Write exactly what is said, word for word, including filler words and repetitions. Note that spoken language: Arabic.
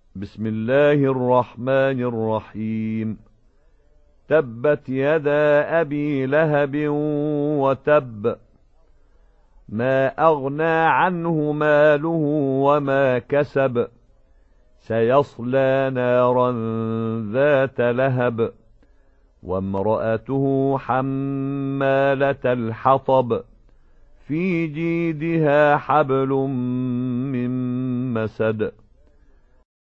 بسم الله الرحمن الرحيم. تبت يدا أبي لهب وتب، ما أغنى عنه ماله وما كسب، سيصلى نارا ذات لهب، وامرأته حمالة الحطب، في جيدها حبل من مسد.